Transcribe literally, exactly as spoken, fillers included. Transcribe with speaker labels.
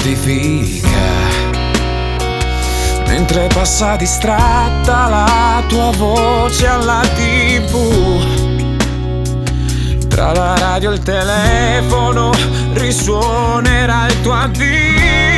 Speaker 1: notifica, mentre passa distratta la tua voce alla tivù. Tra la radio e il telefono risuonerà il tuo addio.